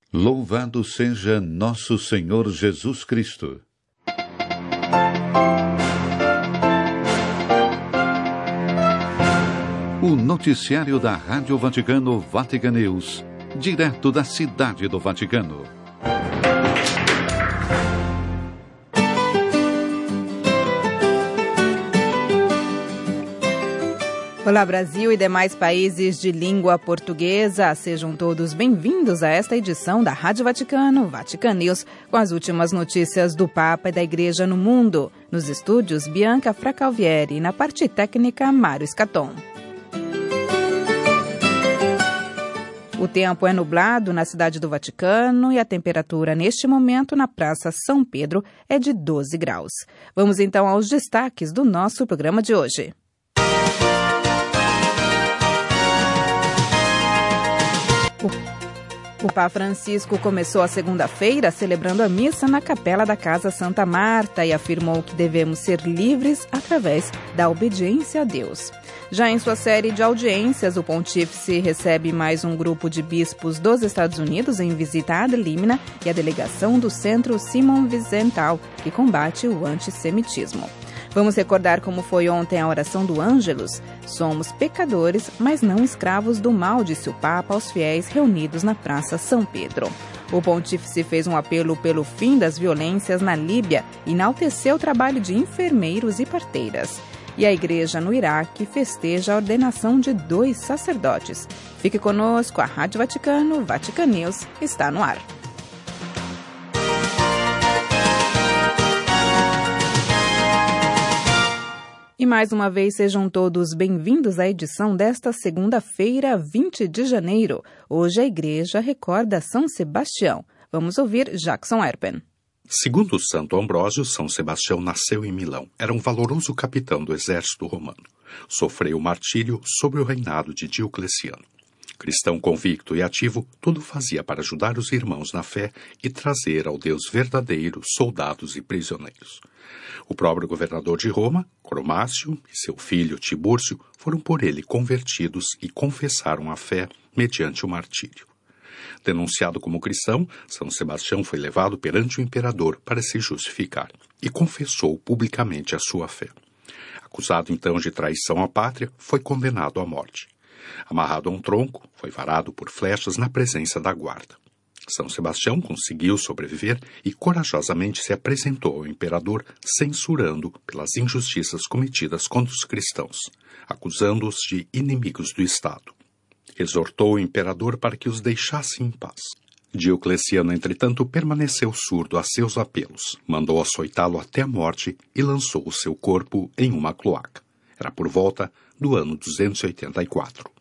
Louvado seja nosso Senhor Jesus Cristo. O noticiário da Rádio Vaticano, Vatican News, direto da Cidade do Vaticano. Olá, Brasil e demais países de língua portuguesa. Sejam todos bem-vindos a esta edição da Rádio Vaticano, Vatican News, com as últimas notícias do Papa e da Igreja no mundo. Nos estúdios, Bianca Fracalvieri e na parte técnica, Mário Scaton. O tempo é nublado na Cidade do Vaticano e a temperatura neste momento na Praça São Pedro é de 12 graus. Vamos então aos destaques do nosso programa de hoje. O Papa Francisco começou a segunda-feira celebrando a missa na Capela da Casa Santa Marta e afirmou que devemos ser livres através da obediência a Deus. Já em sua série de audiências, o pontífice recebe mais um grupo de bispos dos Estados Unidos em visita ad limina e a delegação do Centro Simon Wiesenthal, que combate o antissemitismo. Vamos recordar como foi ontem a oração do Ângelus. Somos pecadores, mas não escravos do mal, disse o Papa aos fiéis reunidos na Praça São Pedro. O pontífice fez um apelo pelo fim das violências na Líbia e enalteceu o trabalho de enfermeiros e parteiras. E a Igreja no Iraque festeja a ordenação de 2 sacerdotes. Fique conosco, a Rádio Vaticano, Vatican News, está no ar. E mais uma vez sejam todos bem-vindos à edição desta segunda-feira, 20 de janeiro. Hoje a Igreja recorda São Sebastião. Vamos ouvir Jackson Erpen. Segundo Santo Ambrósio, São Sebastião nasceu em Milão. Era um valoroso capitão do exército romano. Sofreu martírio sob o reinado de Diocleciano. Cristão convicto e ativo, tudo fazia para ajudar os irmãos na fé e trazer ao Deus verdadeiro soldados e prisioneiros. O próprio governador de Roma, Cromácio, e seu filho Tibúrcio foram por ele convertidos e confessaram a fé mediante o martírio. Denunciado como cristão, São Sebastião foi levado perante o imperador para se justificar e confessou publicamente a sua fé. Acusado então de traição à pátria, foi condenado à morte. Amarrado a um tronco, foi varado por flechas na presença da guarda. São Sebastião conseguiu sobreviver e corajosamente se apresentou ao imperador, censurando pelas injustiças cometidas contra os cristãos, acusando-os de inimigos do Estado. Exortou o imperador para que os deixasse em paz. Diocleciano, entretanto, permaneceu surdo a seus apelos, mandou açoitá-lo até a morte e lançou o seu corpo em uma cloaca. Era por volta do ano 284.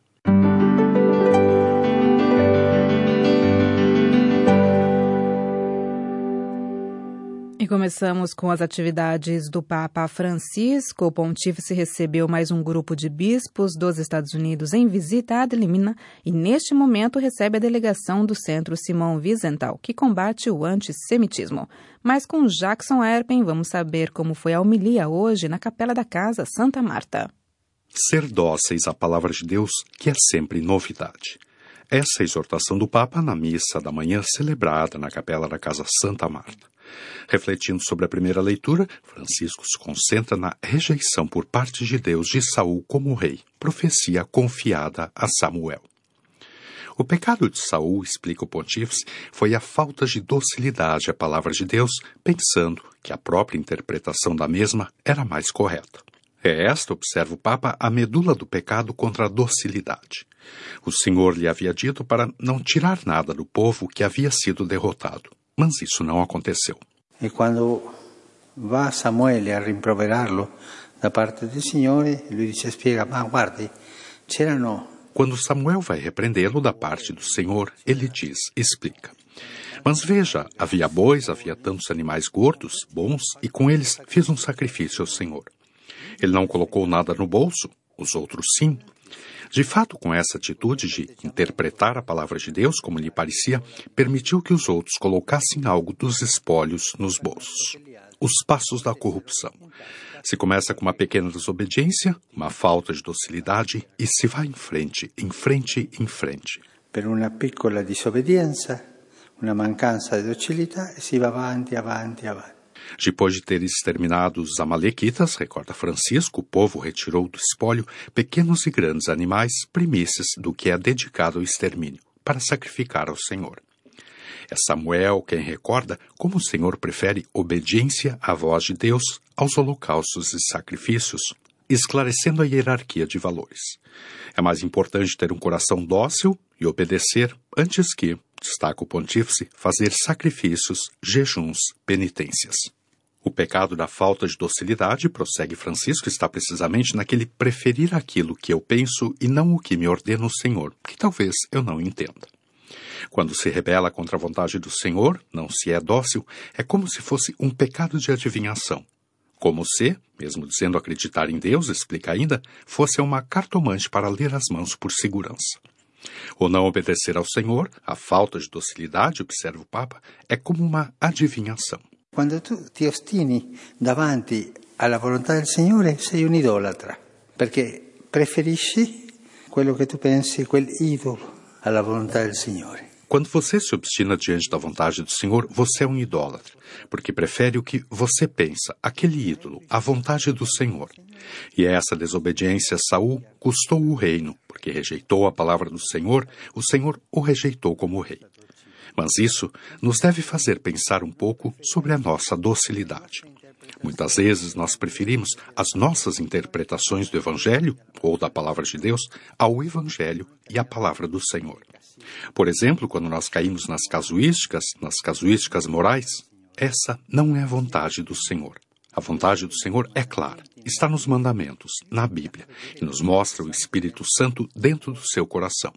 E começamos com as atividades do Papa Francisco. O pontífice recebeu mais um grupo de bispos dos Estados Unidos em visita ad limina e, neste momento, recebe a delegação do Centro Simon Wiesenthal, que combate o antissemitismo. Mas com Jackson Erpen, vamos saber como foi a homilia hoje na Capela da Casa Santa Marta. Ser dóceis à palavra de Deus, que é sempre novidade. Essa é a exortação do Papa na missa da manhã celebrada na Capela da Casa Santa Marta. Refletindo sobre a primeira leitura, Francisco se concentra na rejeição por parte de Deus de Saul como rei, profecia confiada a Samuel. O pecado de Saul, explica o pontífice, foi a falta de docilidade à palavra de Deus, pensando que a própria interpretação da mesma era mais correta. É esta, observa o Papa, a medula do pecado contra a docilidade. O Senhor lhe havia dito para não tirar nada do povo que havia sido derrotado, mas isso não aconteceu. E quando va Samuele a rimproverarlo da parte do Signore, lui spiega, ma guardi, c'erano... Quando Samuel vai repreendê-lo da parte do Senhor, ele diz, explica. Mas veja, havia bois, havia tantos animais gordos, bons, e com eles fiz um sacrifício ao Senhor. Ele não colocou nada no bolso, os outros sim. De fato, com essa atitude de interpretar a palavra de Deus como lhe parecia, permitiu que os outros colocassem algo dos espólios nos bolsos. Os passos da corrupção. Se começa com uma pequena desobediência, uma falta de docilidade e se vai em frente, em frente, em frente. Per una piccola disobbedienza, una mancanza di docilità e si va avanti. Depois de ter exterminado os amalequitas, recorda Francisco, o povo retirou do espólio pequenos e grandes animais, primícias do que é dedicado ao extermínio, para sacrificar ao Senhor. É Samuel quem recorda como o Senhor prefere obediência à voz de Deus aos holocaustos e sacrifícios, esclarecendo a hierarquia de valores. É mais importante ter um coração dócil e obedecer antes que, destaca o pontífice, fazer sacrifícios, jejuns, penitências. O pecado da falta de docilidade, prossegue Francisco, está precisamente naquele preferir aquilo que eu penso e não o que me ordena o Senhor, que talvez eu não entenda. Quando se rebela contra a vontade do Senhor, não se é dócil, é como se fosse um pecado de adivinhação. Como se, mesmo dizendo acreditar em Deus, explica ainda, fosse uma cartomante para ler as mãos por segurança. O não obedecer ao Senhor, a falta de docilidade, observa o Papa, é como uma adivinhação. Quando tu ti ostini davanti alla volontà del Signore, sei un idolatra, perché preferisci quello che tu pensi, quel idolo, alla volontà del Signore. Quando você se obstina diante da vontade do Senhor, você é um idólatra, porque prefere o que você pensa, aquele ídolo, a vontade do Senhor. E essa desobediência a Saul custou o reino, porque rejeitou a palavra do Senhor, o Senhor o rejeitou como rei. Mas isso nos deve fazer pensar um pouco sobre a nossa docilidade. Muitas vezes nós preferimos as nossas interpretações do Evangelho, ou da Palavra de Deus, ao Evangelho e à Palavra do Senhor. Por exemplo, quando nós caímos nas casuísticas morais, essa não é a vontade do Senhor. A vontade do Senhor é clara, está nos mandamentos, na Bíblia, e nos mostra o Espírito Santo dentro do seu coração.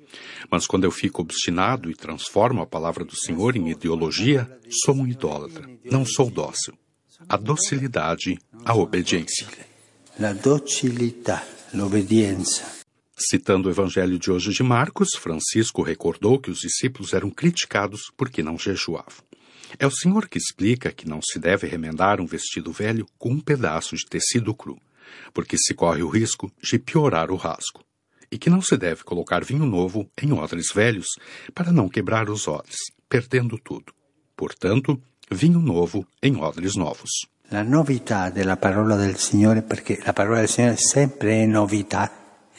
Mas quando eu fico obstinado e transformo a palavra do Senhor em ideologia, sou um idólatra, não sou dócil. A docilidade, a obediência. La docilità, l'obbedienza. Citando o Evangelho de hoje de Marcos, Francisco recordou que os discípulos eram criticados porque não jejuavam. É o Senhor que explica que não se deve remendar um vestido velho com um pedaço de tecido cru, porque se corre o risco de piorar o rasgo. E que não se deve colocar vinho novo em odres velhos para não quebrar os odres, perdendo tudo. Portanto, vinho novo em odres novos. La novità della parola del Signore, perché la parola del Signore sempre è novità,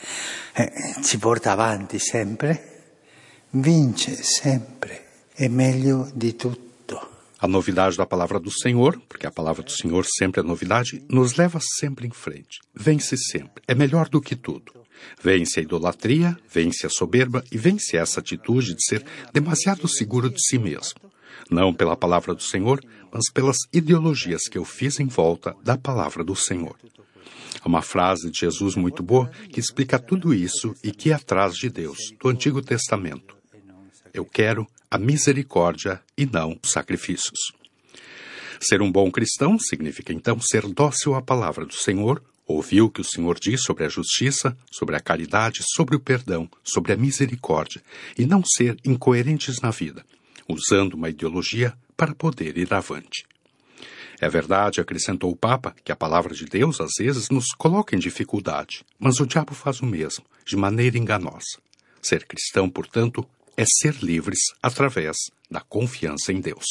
ci porta avanti sempre, vince sempre, è meglio di tutto. A novidade da palavra do Senhor, porque a palavra do Senhor sempre é novidade, nos leva sempre em frente. Vence sempre, é melhor do que tudo. Vence a idolatria, vence a soberba e vence essa atitude de ser demasiado seguro de si mesmo. Não pela palavra do Senhor, mas pelas ideologias que eu fiz em volta da palavra do Senhor. Há uma frase de Jesus muito boa que explica tudo isso e que é atrás de Deus, do Antigo Testamento. Eu quero a misericórdia e não sacrifícios. Ser um bom cristão significa então ser dócil à palavra do Senhor, ouvir o que o Senhor diz sobre a justiça, sobre a caridade, sobre o perdão, sobre a misericórdia, e não ser incoerentes na vida, usando uma ideologia para poder ir avante. É verdade, acrescentou o Papa, que a palavra de Deus às vezes nos coloca em dificuldade, mas o diabo faz o mesmo, de maneira enganosa. Ser cristão, portanto, é ser livres através da confiança em Deus.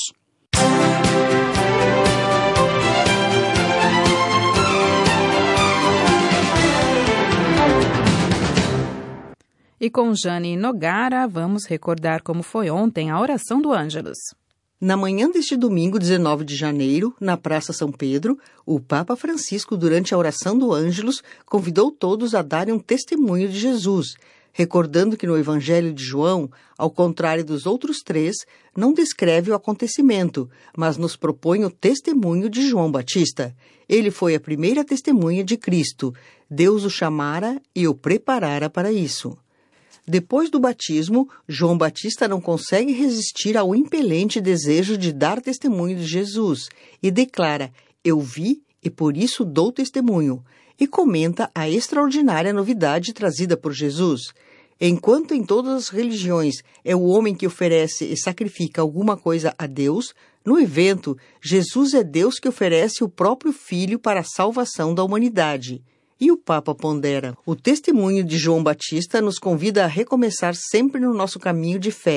E com Jane Nogara, vamos recordar como foi ontem a oração do Ângelus. Na manhã deste domingo, 19 de janeiro, na Praça São Pedro, o Papa Francisco, durante a oração do Ângelus, convidou todos a darem um testemunho de Jesus, recordando que no Evangelho de João, ao contrário dos outros três, não descreve o acontecimento, mas nos propõe o testemunho de João Batista. Ele foi a primeira testemunha de Cristo. Deus o chamara e o preparara para isso. Depois do batismo, João Batista não consegue resistir ao impelente desejo de dar testemunho de Jesus e declara: "Eu vi e por isso dou testemunho", e comenta a extraordinária novidade trazida por Jesus. Enquanto em todas as religiões é o homem que oferece e sacrifica alguma coisa a Deus, no evento, Jesus é Deus que oferece o próprio Filho para a salvação da humanidade. E o Papa pondera: o testemunho de João Batista nos convida a recomeçar sempre no nosso caminho de fé,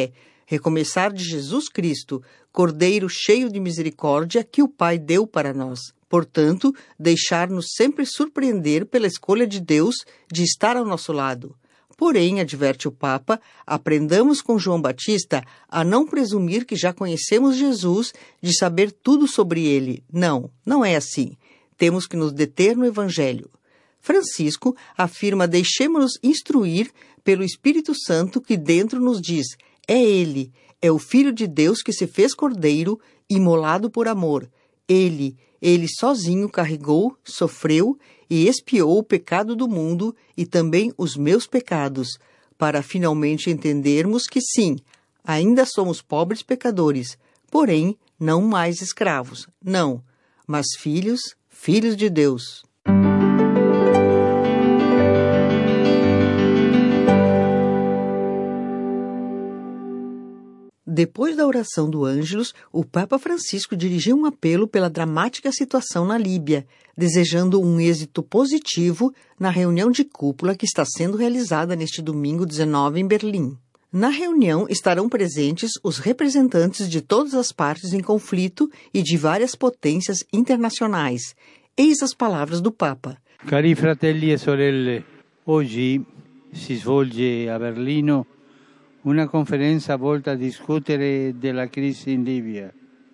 recomeçar de Jesus Cristo, Cordeiro cheio de misericórdia que o Pai deu para nós. Portanto, deixar-nos sempre surpreender pela escolha de Deus de estar ao nosso lado. Porém, adverte o Papa, aprendamos com João Batista a não presumir que já conhecemos Jesus, de saber tudo sobre ele. Não é assim. Temos que nos deter no Evangelho. Francisco afirma: deixemo-nos instruir pelo Espírito Santo que dentro nos diz: é ele, é o Filho de Deus que se fez cordeiro, imolado por amor. Ele sozinho carregou, sofreu e expiou o pecado do mundo e também os meus pecados, para finalmente entendermos que sim, ainda somos pobres pecadores, porém não mais escravos, não, mas filhos de Deus. Depois da oração do Ângelus, o Papa Francisco dirigiu um apelo pela dramática situação na Líbia, desejando um êxito positivo na reunião de cúpula que está sendo realizada neste domingo 19 em Berlim. Na reunião estarão presentes os representantes de todas as partes em conflito e de várias potências internacionais. Eis as palavras do Papa. Cari fratelli e sorelle, oggi si svolge a Berlino una conferenza volta a discutere della crisi in Libia.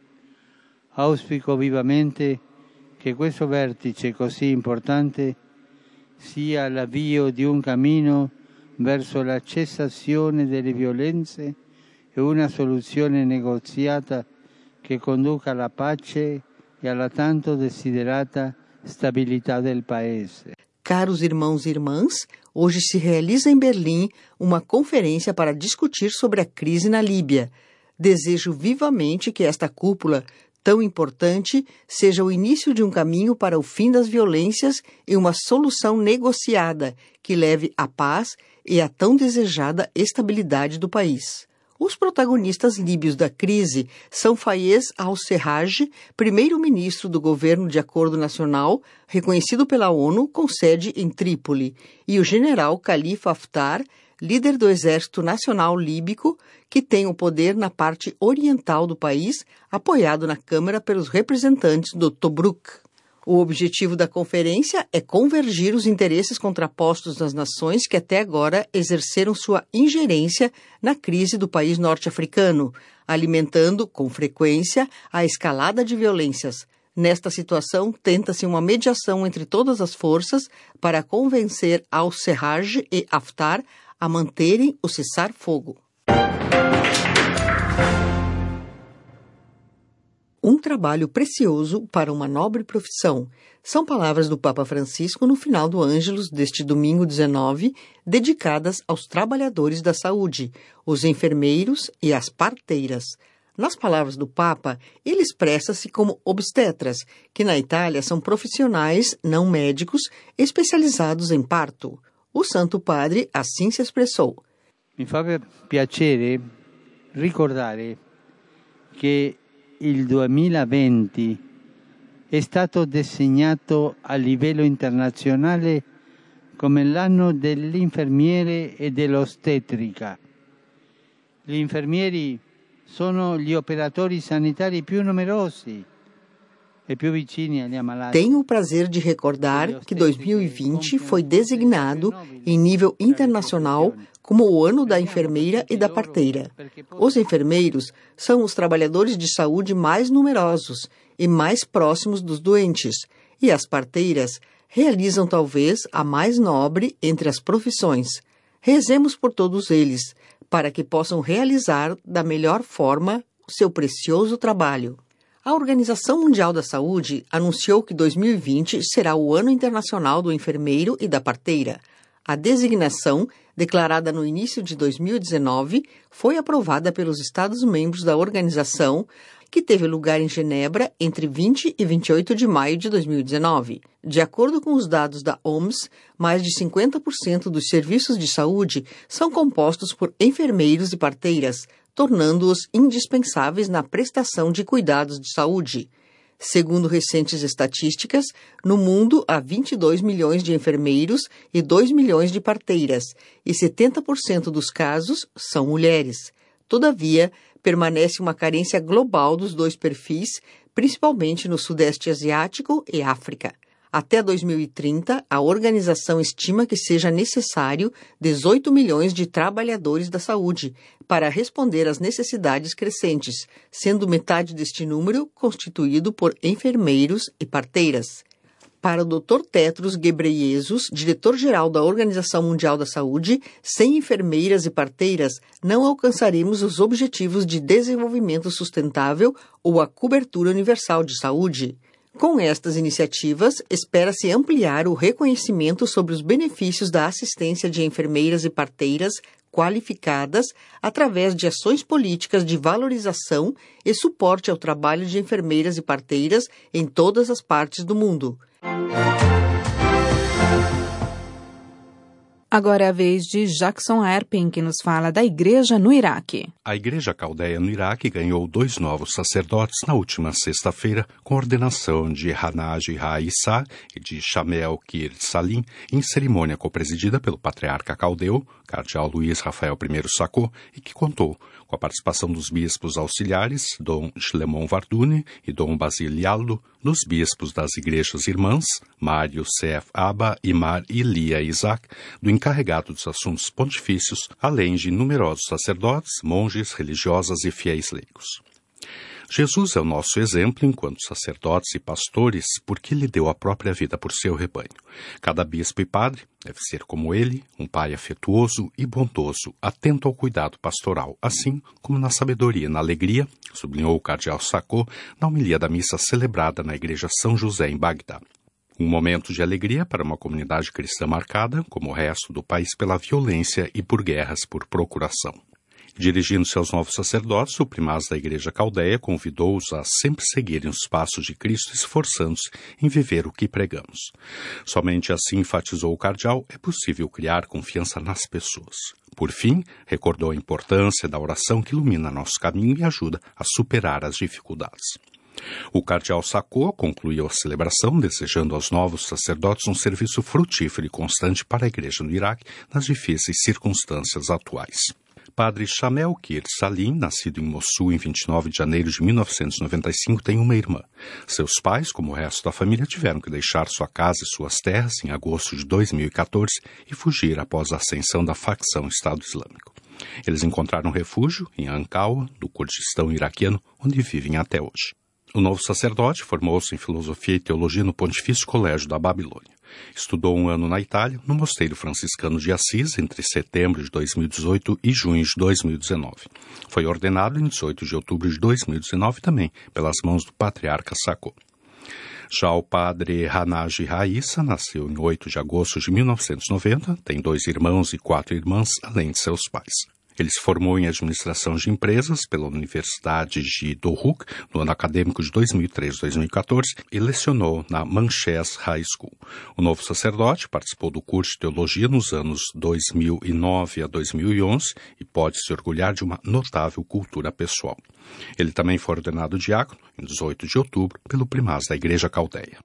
Auspico vivamente che questo vertice così importante sia l'avvio di un cammino verso la cessazione delle violenze e una soluzione negoziata che conduca alla pace e alla tanto desiderata stabilità del Paese. Caros irmãos e irmãs, hoje se realiza em Berlim uma conferência para discutir sobre a crise na Líbia. Desejo vivamente que esta cúpula, tão importante, seja o início de um caminho para o fim das violências e uma solução negociada que leve à paz e à tão desejada estabilidade do país. Os protagonistas líbios da crise são Fayez al-Serraj, primeiro-ministro do Governo de Acordo Nacional, reconhecido pela ONU, com sede em Trípoli, e o general Khalifa Haftar, líder do Exército Nacional Líbico, que tem o poder na parte oriental do país, apoiado na Câmara pelos representantes do Tobruk. O objetivo da conferência é convergir os interesses contrapostos das nações que até agora exerceram sua ingerência na crise do país norte-africano, alimentando, com frequência, a escalada de violências. Nesta situação, tenta-se uma mediação entre todas as forças para convencer al-Serraj e Haftar a manterem o cessar-fogo. Um trabalho precioso para uma nobre profissão. São palavras do Papa Francisco no final do Ângelus deste domingo 19, dedicadas aos trabalhadores da saúde, os enfermeiros e as parteiras. Nas palavras do Papa, ele expressa-se como obstetras, que na Itália são profissionais não médicos especializados em parto. O Santo Padre assim se expressou. Mi fa piacere ricordare che il 2020 è stato designato a livello internazionale come l'anno dell'infermiere e dell'ostetrica. Gli infermieri sono gli operatori sanitari più numerosi e più vicini agli ammalati. Tenho o prazer de recordar que 2020 foi designado em nível internacional como o ano da enfermeira e da parteira. Os enfermeiros são os trabalhadores de saúde mais numerosos e mais próximos dos doentes, e as parteiras realizam talvez a mais nobre entre as profissões. Rezemos por todos eles, para que possam realizar da melhor forma o seu precioso trabalho. A Organização Mundial da Saúde anunciou que 2020 será o Ano Internacional do Enfermeiro e da Parteira. A designação, declarada no início de 2019, foi aprovada pelos Estados-membros da organização, que teve lugar em Genebra entre 20 e 28 de maio de 2019. De acordo com os dados da OMS, mais de 50% dos serviços de saúde são compostos por enfermeiros e parteiras, tornando-os indispensáveis na prestação de cuidados de saúde. Segundo recentes estatísticas, no mundo há 22 milhões de enfermeiros e 2 milhões de parteiras, e 70% dos casos são mulheres. Todavia, permanece uma carência global dos dois perfis, principalmente no Sudeste Asiático e África. Até 2030, a organização estima que seja necessário 18 milhões de trabalhadores da saúde para responder às necessidades crescentes, sendo metade deste número constituído por enfermeiros e parteiras. Para o Dr. Tedros Ghebreyesus, diretor-geral da Organização Mundial da Saúde, sem enfermeiras e parteiras, não alcançaremos os objetivos de desenvolvimento sustentável ou a cobertura universal de saúde. Com estas iniciativas, espera-se ampliar o reconhecimento sobre os benefícios da assistência de enfermeiras e parteiras qualificadas através de ações políticas de valorização e suporte ao trabalho de enfermeiras e parteiras em todas as partes do mundo. Agora é a vez de Jackson Erpin, que nos fala da igreja no Iraque. A igreja caldeia no Iraque ganhou 2 novos sacerdotes na última sexta-feira, com a ordenação de Hanaj Raissa e de Shamel Kir Salim, em cerimônia copresidida pelo patriarca caldeu, cardeal Luiz Rafael I Sacco, e que contou com a participação dos bispos auxiliares, Dom Shlemon Varduni e Dom Basile Yaldo, dos bispos das igrejas irmãs, Mar Youssef Abba e Mar Ilia Isaac, do encarregado dos assuntos pontifícios, além de numerosos sacerdotes, monges, religiosas e fiéis leigos. Jesus é o nosso exemplo enquanto sacerdotes e pastores, porque Ele deu a própria vida por seu rebanho. Cada bispo e padre deve ser como ele, um pai afetuoso e bondoso, atento ao cuidado pastoral, assim como na sabedoria e na alegria, sublinhou o cardeal Sacco na homilia da missa celebrada na igreja São José em Bagdá. Um momento de alegria para uma comunidade cristã marcada, como o resto do país, pela violência e por guerras por procuração. Dirigindo-se aos novos sacerdotes, o primaz da igreja caldeia convidou-os a sempre seguirem os passos de Cristo, esforçando-se em viver o que pregamos. Somente assim, enfatizou o cardeal, é possível criar confiança nas pessoas. Por fim, recordou a importância da oração que ilumina nosso caminho e ajuda a superar as dificuldades. O cardeal Sacco concluiu a celebração desejando aos novos sacerdotes um serviço frutífero e constante para a igreja no Iraque nas difíceis circunstâncias atuais. Padre Shamel Kir Salim, nascido em Mossul em 29 de janeiro de 1995, tem uma irmã. Seus pais, como o resto da família, tiveram que deixar sua casa e suas terras em agosto de 2014 e fugir após a ascensão da facção Estado Islâmico. Eles encontraram refúgio em Ankawa, do Kurdistão iraquiano, onde vivem até hoje. O novo sacerdote formou-se em filosofia e teologia no Pontifício Colégio da Babilônia. Estudou 1 ano na Itália, no Mosteiro Franciscano de Assis, entre setembro de 2018 e junho de 2019. Foi ordenado em 18 de outubro de 2019 também, pelas mãos do patriarca Sacco. Já o padre Hanaj Raissa nasceu em 8 de agosto de 1990, tem 2 irmãos e 4 irmãs, além de seus pais. Ele se formou em administração de empresas pela Universidade de Dohuk no ano acadêmico de 2013-2014 e lecionou na Manches High School. O novo sacerdote participou do curso de teologia nos anos 2009 a 2011 e pode se orgulhar de uma notável cultura pessoal. Ele também foi ordenado diácono em 18 de outubro pelo primaz da Igreja Caldeia.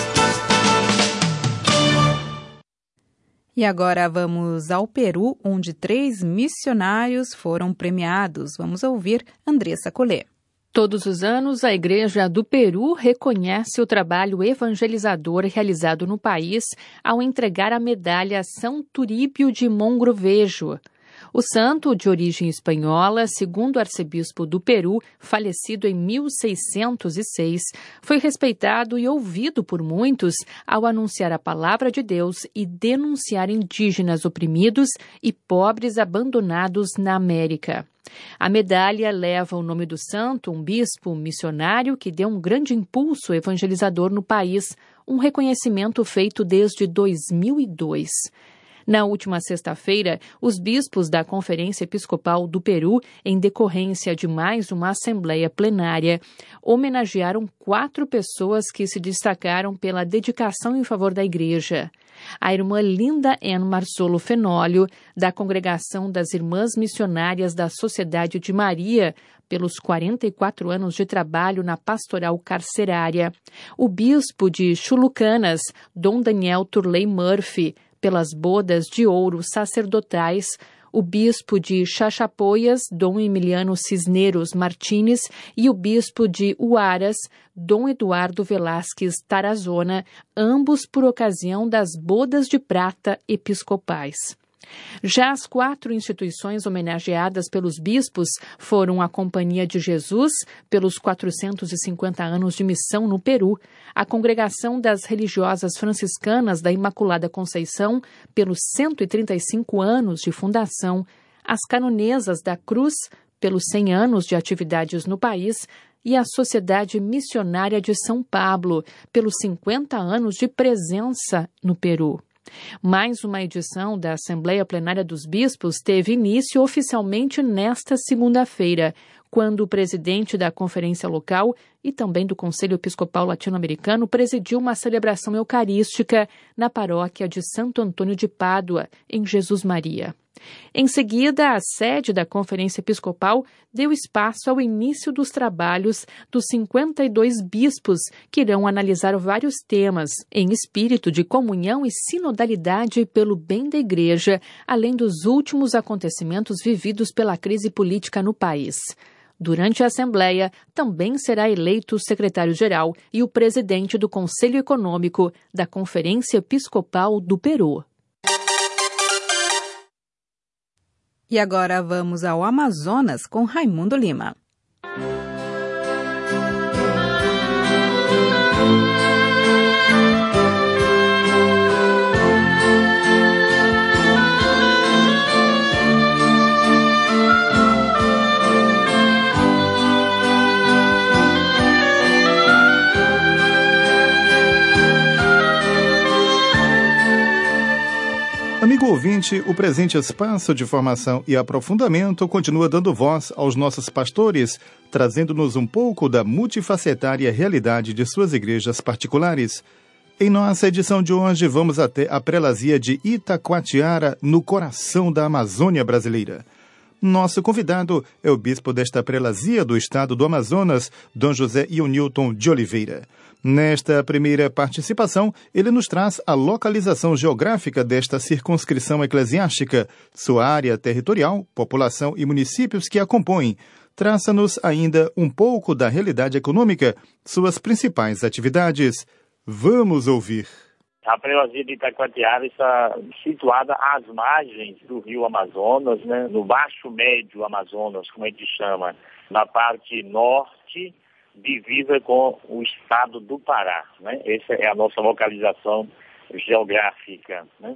E agora vamos ao Peru, onde 3 missionários foram premiados. Vamos ouvir Andressa Collet. Todos os anos, a Igreja do Peru reconhece o trabalho evangelizador realizado no país ao entregar a medalha São Turíbio de Mogrovejo. O santo, de origem espanhola, segundo arcebispo do Peru, falecido em 1606, foi respeitado e ouvido por muitos ao anunciar a palavra de Deus e denunciar indígenas oprimidos e pobres abandonados na América. A medalha leva o nome do santo, um bispo missionário que deu um grande impulso evangelizador no país, um reconhecimento feito desde 2002. Na última sexta-feira, os bispos da Conferência Episcopal do Peru, em decorrência de mais uma assembleia plenária, homenagearam 4 pessoas que se destacaram pela dedicação em favor da Igreja. A irmã Linda N. Marzolo Fenólio, da Congregação das Irmãs Missionárias da Sociedade de Maria, pelos 44 anos de trabalho na pastoral carcerária. O bispo de Chulucanas, Dom Daniel Turley Murphy, pelas bodas de ouro sacerdotais, o bispo de Chachapoyas, Dom Emiliano Cisneros Martínez, e o bispo de Huaras, Dom Eduardo Velasquez Tarazona, ambos por ocasião das bodas de prata episcopais. Já as 4 instituições homenageadas pelos bispos foram a Companhia de Jesus, pelos 450 anos de missão no Peru, a Congregação das Religiosas Franciscanas da Imaculada Conceição, pelos 135 anos de fundação, as Canonesas da Cruz, pelos 100 anos de atividades no país, e a Sociedade Missionária de São Pablo, pelos 50 anos de presença no Peru. Mais uma edição da Assembleia Plenária dos Bispos teve início oficialmente nesta segunda-feira, quando o presidente da Conferência Local e também do Conselho Episcopal Latino-Americano presidiu uma celebração eucarística na paróquia de Santo Antônio de Pádua, em Jesus Maria. Em seguida, a sede da Conferência Episcopal deu espaço ao início dos trabalhos dos 52 bispos, que irão analisar vários temas, em espírito de comunhão e sinodalidade pelo bem da Igreja, além dos últimos acontecimentos vividos pela crise política no país. Durante a Assembleia, também será eleito o secretário-geral e o presidente do Conselho Econômico da Conferência Episcopal do Peru. E agora vamos ao Amazonas com Raimundo Lima. Amigo ouvinte, o presente espaço de formação e aprofundamento continua dando voz aos nossos pastores, trazendo-nos um pouco da multifacetária realidade de suas igrejas particulares. Em nossa edição de hoje, vamos até a prelazia de Itacoatiara, no coração da Amazônia brasileira. Nosso convidado é o bispo desta prelazia do estado do Amazonas, Dom José Ionilton de Oliveira. Nesta primeira participação, ele nos traz a localização geográfica desta circunscrição eclesiástica, sua área territorial, população e municípios que a compõem. Traça-nos ainda um pouco da realidade econômica, suas principais atividades. Vamos ouvir. A prelazia de Itacoatiara está situada às margens do rio Amazonas, né, no baixo médio Amazonas, como a gente chama, na parte norte, divisa com o estado do Pará, né? Essa é a nossa localização geográfica, né?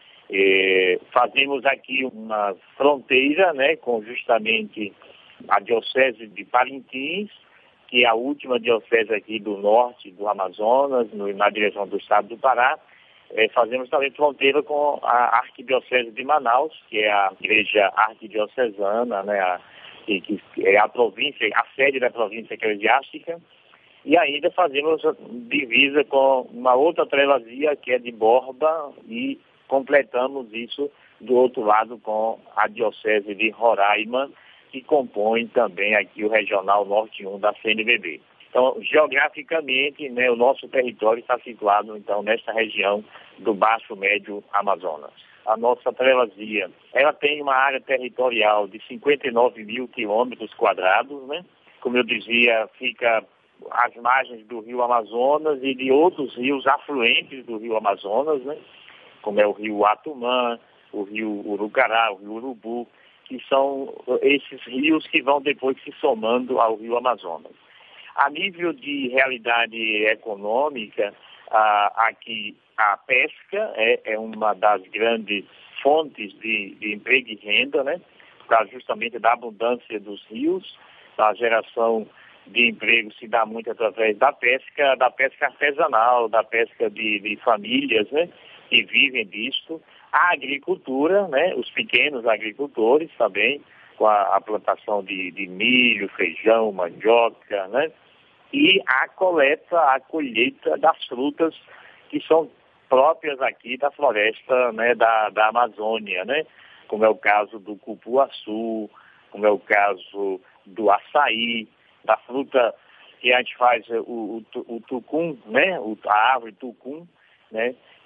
Fazemos aqui uma fronteira, né, com justamente a diocese de Parintins, que é a última diocese aqui do norte do Amazonas, na direção do estado do Pará. Fazemos também fronteira com a arquidiocese de Manaus, que é a igreja arquidiocesana, né, que é a província, a sede da província eclesiástica, e ainda fazemos divisa com uma outra prelazia que é de Borba e completamos isso do outro lado com a diocese de Roraima, que compõe também aqui o Regional Norte 1 da CNBB. Então, geograficamente, né, o nosso território está situado, então, nesta região do Baixo Médio Amazonas. A nossa prelazia, ela tem uma área territorial de 59 mil quilômetros quadrados, né? Como eu dizia, fica às margens do rio Amazonas e de outros rios afluentes do rio Amazonas, né? Como é o rio Atumã, o rio Urucará, o rio Urubu, que são esses rios que vão depois se somando ao rio Amazonas. A nível de realidade econômica, aqui a pesca é uma das grandes fontes de emprego e renda, né? Por causa justamente da abundância dos rios, a geração de emprego se dá muito através da pesca artesanal, da pesca de famílias, né? Que vivem disto. A agricultura, né? Os pequenos agricultores também, com a plantação de milho, feijão, mandioca, né? E a coleta, a colheita das frutas que são próprias aqui da floresta, né, da Amazônia, né? Como é o caso do cupuaçu, como é o caso do açaí, da fruta que a gente faz o tucum, né? A árvore tucum, né?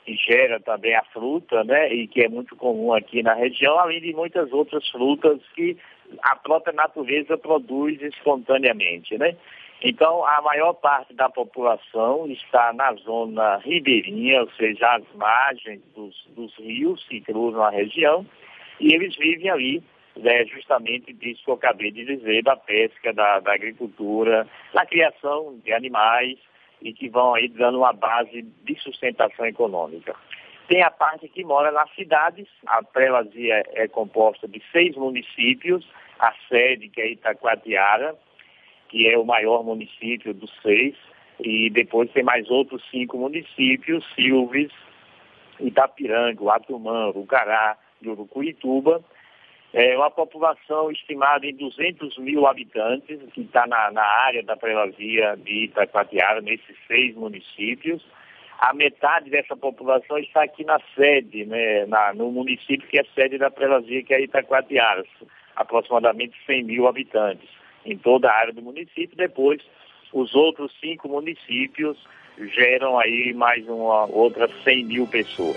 que gera também a fruta, né, e que é muito comum aqui na região, além de muitas outras frutas que a própria natureza produz espontaneamente, né? Então, a maior parte da população está na zona ribeirinha, ou seja, às margens dos rios que cruzam a região, e eles vivem ali, né, justamente disso que eu acabei de dizer, da pesca, da agricultura, da criação de animais, e que vão aí dando uma base de sustentação econômica. Tem a parte que mora nas cidades, a Prelazia é composta de 6 municípios, a sede que é Itacoatiara, que é o maior município dos 6, e depois tem mais outros 5 municípios, Silves, Itapiranga, Uatumã, Urucará e Urucuituba. É uma população estimada em 200 mil habitantes, que está na área da Prelazia de Itacoatiara, nesses 6 municípios. A metade dessa população está aqui na sede, né, no município que é sede da Prelazia, que é Itacoatiara, aproximadamente 100 mil habitantes em toda a área do município. Depois, os outros 5 municípios geram aí mais outras 100 mil pessoas.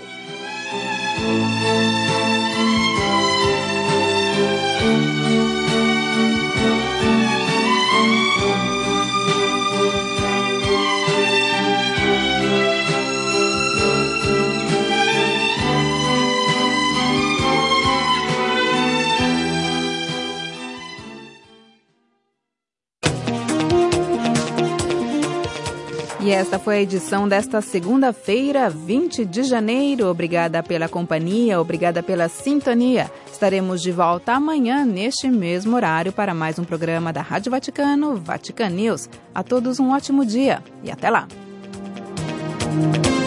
E esta foi a edição desta segunda-feira, 20 de janeiro. Obrigada pela companhia, obrigada pela sintonia. Estaremos de volta amanhã, neste mesmo horário, para mais um programa da Rádio Vaticano, Vatican News. A todos um ótimo dia e até lá.